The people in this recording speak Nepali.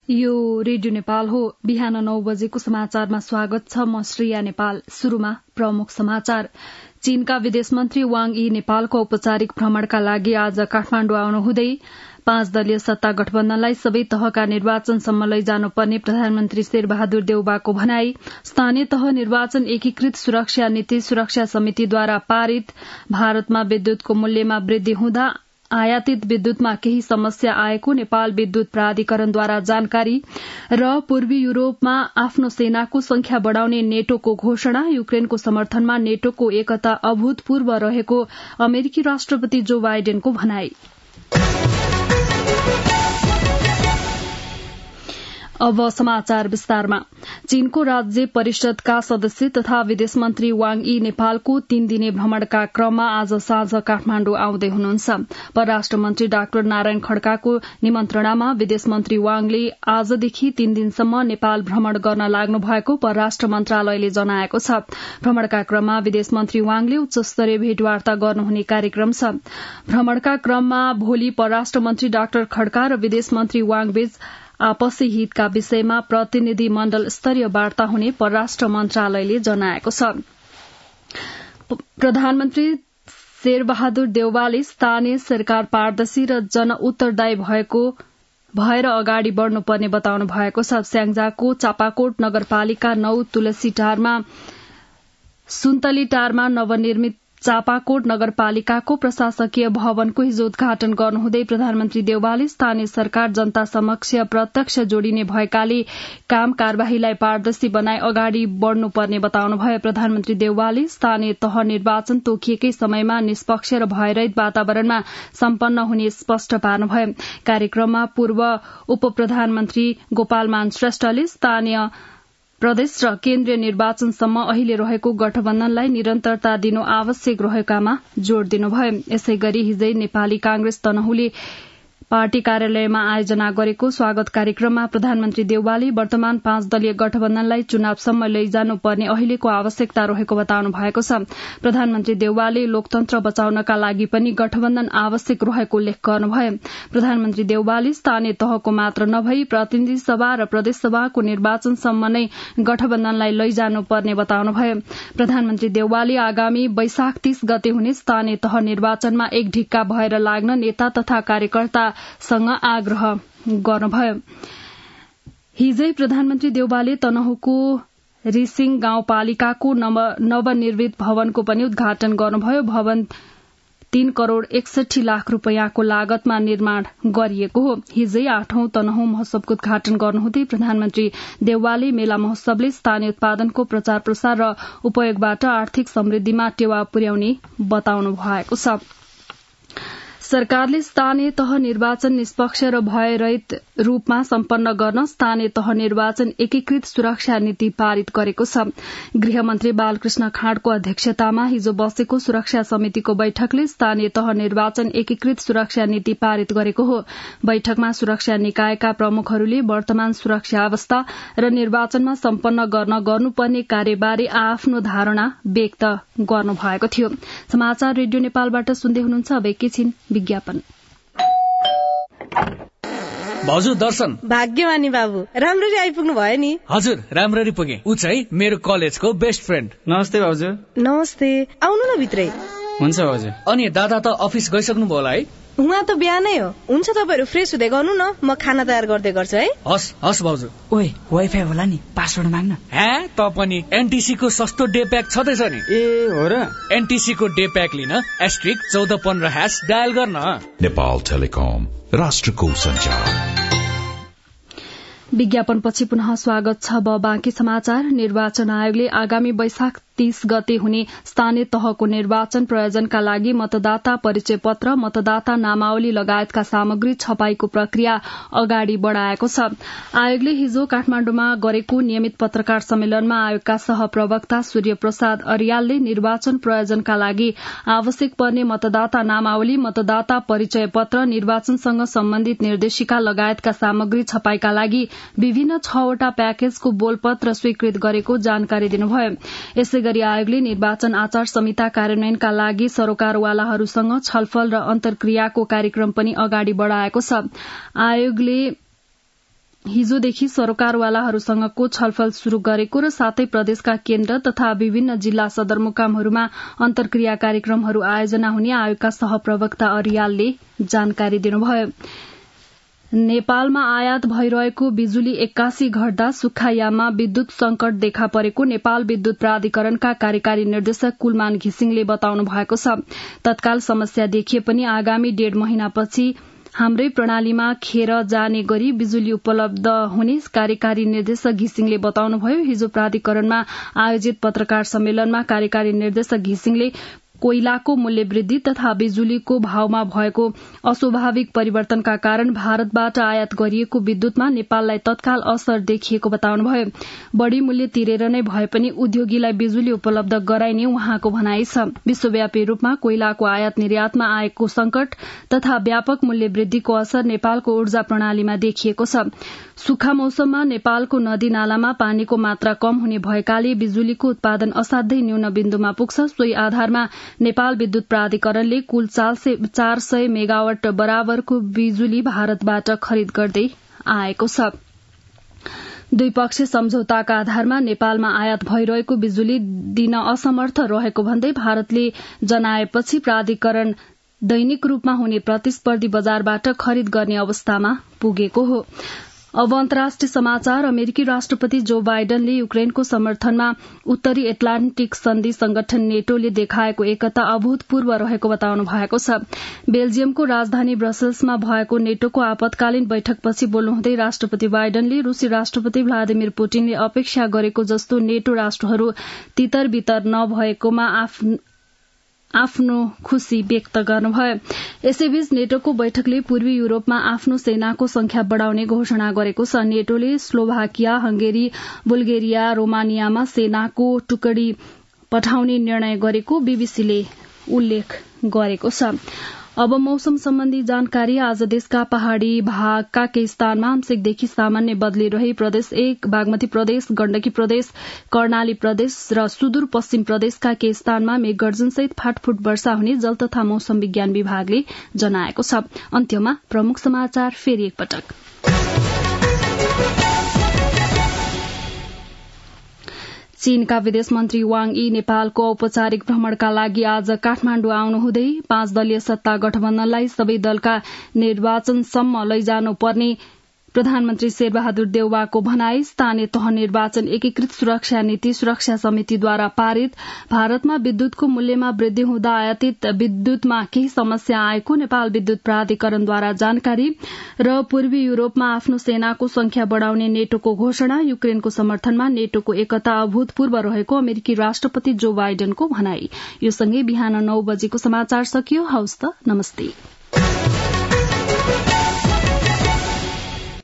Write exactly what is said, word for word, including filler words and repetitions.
यो रेडियो नेपाल हो। बिहान नौ बजेको समाचारमा स्वागत छ। म श्रेया नेपाल। शुरूमा प्रमुख समाचार। चीनका विदेश मन्त्री वाङ यी नेपालको औपचारिक भ्रमणका लागि आज काठमाण्डु आउनुहुँदै पाँच दलीय सत्ता गठबन्धनलाई सबै तहका निर्वाचनसम्म लैजानुपर्ने प्रधानमन्त्री शेरबहादुर देउबाको भनाई। स्थानीय तह निर्वाचन एकीकृत सुरक्षा नीति सुरक्षा समितिद्वारा पारित। भारतमा विद्युतको मूल्यमा वृद्धि हुँदा आयातित विद्युतमा केही समस्या आएको नेपाल विद्युत प्राधिकरणद्वारा जानकारी। र पूर्वी युरोपमा आफ्नो सेनाको संख्या बढ़ाउने नेटोको घोषणा। युक्रेनको समर्थनमा नेटोको एकता अभूतपूर्व रहेको अमेरिकी राष्ट्रपति जो बाइडेनको भनाई। अब समाचार विस्तारमा। चीनको राज्य परिषदका सदस्य तथा विदेश मन्त्री वाङ यी नेपालको तीन दिने भ्रमणका क्रममा आज साँझ काठमाण्डु आउँदै हुनुहुन्छ। परराष्ट्र मन्त्री डाक्टर नारायण खड्काको निमन्त्रणामा विदेश मन्त्री वाङले आजदेखि तीन दिनसम्म नेपाल भ्रमण गर्न लाग्नु भएको परराष्ट्र मन्त्रालयले जनाएको छ। भ्रमणका क्रममा विदेश मन्त्री वाङले उच्च स्तरीय भेटवार्ता गर्नुहुने कार्यक्रम छ। भ्रमणका क्रममा भोलि परराष्ट्र मन्त्री डाक्टर खड्का र विदेश मन्त्री वाङ बीच आपसी हितका विषयमा प्रतिनिधि मण्डल स्तरीय वार्ता हुने परराष्ट्र मन्त्रालयले जनाएको छ। प्रधानमन्त्री शेरबहादुर देउवाले स्थानीय सरकार पारदर्शी र जन उत्तरदायी भएको भएर अगाडि बढ़नुपर्ने बताउनु भएको छ। स्याङ्जाको चापाकोट नगरपालिका नौ तुलसीटारमा सुन्तलीटारमा नवनिर्मित चापाकोट नगरपालिकाको प्रशासकीय भवनको हिजो उद्घाटन गर्नुहुँदै प्रधानमन्त्री देउवाले स्थानीय सरकार जनता समक्ष प्रत्यक्ष जोडिने भएकाले काम कार्यवाहीलाई पारदर्शी बनाई अगाडि बढ़नुपर्ने बताउनुभयो। प्रधानमन्त्री देउवाले स्थानीय तह निर्वाचन तोकिएकै समयमा निष्पक्ष र भयरहित वातावरणमा सम्पन्न हुने स्पष्ट पार्नुभयो। कार्यक्रममा पूर्व उप प्रधानमन्त्री गोपालमान श्रेष्ठले स्थानीय प्रदेश र केन्द्रीय निर्वाचनसम्म अहिले रहेको गठबन्धनलाई निरन्तरता दिनु आवश्यक रहेकामा जोड़ दिनुभयो। यसै गरी हिजै नेपाली कांग्रेस तनहुले पार्टी कार्यालयमा आयोजना गरेको स्वागत कार्यक्रममा प्रधानमन्त्री देउवाले वर्तमान पाँच दलीय गठबन्धनलाई चुनावसम्म लैजानुपर्ने अहिलेको आवश्यकता रहेको बताउनु भएको छ। प्रधानमन्त्री देउवाले लोकतन्त्र बचाउनका लागि पनि गठबन्धन आवश्यक रहेको उल्लेख गर्नुभयो। प्रधानमन्त्री देउवाले स्थानीय तहको मात्र नभई प्रतिनिधि सभा र प्रदेश सभाको निर्वाचनसम्म नै गठबन्धनलाई लैजानुपर्ने बताउनुभयो। प्रधानमन्त्री देउवाले आगामी वैशाख तीस गते हुने स्थानीय तह निर्वाचनमा एक ढिक्का भएर लाग्न नेता तथा कार्यकर्ता सँग आग्रह गर्नुभयो। हिजै प्रधानमन्त्री देउवाले तनहुको रिसिङ गाउँपालिकाको नवनिर्मित भवनको पनि उद्घाटन गर्नुभयो। भवन तीन करोड़ एकसठी लाख रूपियाँको लागतमा निर्माण गरिएको हो। हिजै आठौं तनहु महोत्सवको उद्घाटन गर्नुहुँदै प्रधानमन्त्री देउवाले मेला महोत्सवले स्थानीय उत्पादनको प्रचार प्रसार र उपयोगबाट आर्थिक समृद्धिमा टेवा पुर्याउने बताउनु भएको छ। सरकारले स्थानीय तह निर्वाचन निष्पक्ष र भयरहित रूपमा सम्पन्न गर्न स्थानीय तह निर्वाचन एकीकृत सुरक्षा नीति पारित गरेको छ। गृहमन्त्री बालकृष्ण खाँडको अध्यक्षतामा हिजो बसेको सुरक्षा समितिको बैठकले स्थानीय तह निर्वाचन एकीकृत सुरक्षा नीति पारित गरेको हो। बैठकमा सुरक्षा निकायका प्रमुखहरूले वर्तमान सुरक्षा अवस्था र निर्वाचनमा सम्पन्न गर्न गर्नुपर्ने कार्यबारे आफ्नो धारणा व्यक्त गर्नुभएको थियो। समाचार रेडियो नेपालबाट सुन्दै हुनुहुन्छ। अब एकैछिन विज्ञापन। भाउजू दर्शन। भाग्यमानी बाबु, राम्ररी आइपुग्नु भयो नि। हजुर राम्ररी पुगे। ऊ चाहिँ मेरो कलेजको बेस्ट फ्रेन्ड। नमस्ते भाउजू। नमस्ते, आउनु न भित्रै। हुन्छ भाउजू। अनि दादा त अफिस गइसक्नु भयो होला है? उहाँ त बिहानै हो। हुन्छ तपाईहरु फ्रेश हुँदै गर्नु न, म खाना तयार गर्दै गर्छु है। हस् हस् भाउजू। ओए वाइफाई होला नि, पासवर्ड माग्न। हे त पनि एनटीसी को सस्तो डे प्याक छदैछ नि। ए हो र? एनटीसी को डे प्याक लिन एस्ट्रिक चौध पन्ध्र ह्याश डायल गर्न। नेपाल टेलिकम, राष्ट्रको सञ्चार। विज्ञापनपछि पुनः स्वागत छ। अब बाँकी समाचार। निर्वाचन आयोगले आगामी वैशाख तीस गते हुने स्थानीय तहको निर्वाचन प्रयोजनका लागि मतदाता परिचय पत्र, मतदाता नामावली लगायतका सामग्री छपाईको प्रक्रिया अगाडि बढ़ाएको छ। आयोगले हिजो काठमाण्डुमा गरेको नियमित पत्रकार सम्मेलनमा आयोगका सहप्रवक्ता सूर्य प्रसाद अर्यालले निर्वाचन प्रयोजनका लागि आवश्यक पर्ने मतदाता नामावली, मतदाता परिचय पत्र, निर्वाचनसँग सम्बन्धित निर्देशिका लगायतका सामग्री छपाईका लागि विभिन्न छवटा प्याकेजको बोलपत्र स्वीकृत गरेको जानकारी दिनुभयो। यसै गरी आयोगले निर्वाचन आचार संहिता कार्यान्वयनका लागि सरोकारवालाहरूसँग छलफल र अन्तर्क्रियाको कार्यक्रम पनि अगाडि बढ़ाएको छ। आयोगले हिजोदेखि सरकारवालाहरूसँगको छलफल शुरू गरेको र सातै प्रदेशका केन्द्र तथा विभिन्न जिल्ला सदरमुकामहरूमा अन्तर्क्रिया कार्यक्रमहरू आयोजना हुने आयोगका सहप्रवक्ता अरियालले जानकारी दिनुभयो। नेपालमा आयात भइरहेको बिजुली एक्कासी घट्दा सुक्खायाममा विद्युत संकट देखा परेको नेपाल विद्युत प्राधिकरणका कार्यकारी निर्देशक कुलमान घिसिङले बताउनु भएको छ। तत्काल समस्या देखिए पनि आगामी डेढ़ महिनापछि हाम्रै प्रणालीमा खेर जाने गरी बिजुली उपलब्ध हुने कार्यकारी निर्देशक घिसिङले बताउनुभयो। हिजो प्राधिकरणमा आयोजित पत्रकार सम्मेलनमा कार्यकारी निर्देशक घिसिङले कोइलाको मूल्य वृद्धि तथा बिजुलीको भावमा भएको अस्वाभाविक परिवर्तनका कारण भारतबाट आयात गरिएको विद्युतमा नेपाललाई तत्काल असर देखिएको बताउनुभयो। बढ़ी मूल्य तिरेर नै भए पनि उद्योगीलाई बिजुली उपलब्ध गराइने उहाँको भनाइ छ। विश्वव्यापी रूपमा कोइलाको आयात निर्यातमा आएको संकट तथा व्यापक मूल्य वृद्धिको असर नेपालको ऊर्जा प्रणालीमा देखिएको छ। सुक्खा मौसममा नेपालको नदी नालामा पानीको मात्रा कम हुने भएकाले बिजुलीको उत्पादन असाध्यै न्यून बिन्दुमा पुग्छ। सोही आधारमा नेपाल विद्युत प्राधिकरणले कुल चार सय मेगावाट बराबरको बिजुली भारतबाट खरिद गर्दै आएको छ। द्विपक्षीय सम्झौताका आधारमा नेपालमा आयात भइरहेको बिजुली दिन असमर्थ रहेको भन्दै भारतले जनाएपछि प्राधिकरण दैनिक रूपमा हुने प्रतिस्पर्धी बजारबाट खरिद गर्ने अवस्थामा पुगेको हो। अब अन्तर्राष्ट्रिय समाचार। अमेरिकी राष्ट्रपति जो बाइडनले युक्रेनको समर्थनमा उत्तरी एटलान्टिक सन्धि संगठन नेटोले देखाएको एकता अभूतपूर्व रहेको बताउनु भएको छ। बेल्जियमको राजधानी ब्रसेल्समा भएको नेटोको आपतकालीन बैठकपछि बोल्नुहुँदै राष्ट्रपति बाइडनले रूसी राष्ट्रपति व्लादिमिर पुटिनले अपेक्षा गरेको जस्तो नेटो राष्ट्रहरू तितर बितर नभएकोमा आफ्नो खुशी व्यक्त गर्नुभयो। यसैबीच नेटोको बैठकले पूर्वी युरोपमा आफ्नो सेनाको संख्या बढ़ाउने घोषणा गरेको छ। नेटोले स्लोभाकिया, हंगेरी, बुल्गेरिया, रोमानियामा सेनाको टुकडी पठाउने निर्णय गरेको बीबीसीले उल्लेख गरेको छ। अब मौसम सम्बन्धी जानकारी। आज देशका पहाड़ी भागका केही स्थानमा आंशिकदेखि सामान्य बदली रही प्रदेश एक, बागमती प्रदेश, गण्डकी प्रदेश, कर्णाली प्रदेश र सुदूर पश्चिम प्रदेशका केही स्थानमा मेघगर्जनसहित फाटफुट वर्षा हुने जल तथा मौसम विज्ञान विभागले जनाएको छ। अन्त्यमा प्रमुख समाचार फेरि एकपटक। चीनका विदेश मन्त्री वाङ यी नेपालको औपचारिक भ्रमणका लागि आज काठमाण्डु आउनुहुँदै पाँच दलीय सत्ता गठबन्धनलाई सबै दलका निर्वाचनसम्म लैजानुपर्ने प्रधानमन्त्री शेरबहादुर देउवाको भनाई। स्थानीय तह निर्वाचन एकीकृत सुरक्षा नीति सुरक्षा समितिद्वारा पारित। भारतमा विद्युतको मूल्यमा वृद्धि हुँदा आयातित विद्युतमा केही समस्या आएको नेपाल विद्युत प्राधिकरणद्वारा जानकारी। र पूर्वी युरोपमा आफ्नो सेनाको संख्या बढ़ाउने नेटोको घोषणा। युक्रेनको समर्थनमा नेटोको एकता अभूतपूर्व रहेको अमेरिकी राष्ट्रपति जो बाइडनको भनाई। यो सँगै बिहान नौ बजेको समाचार सकियो। हवस् त, नमस्ते।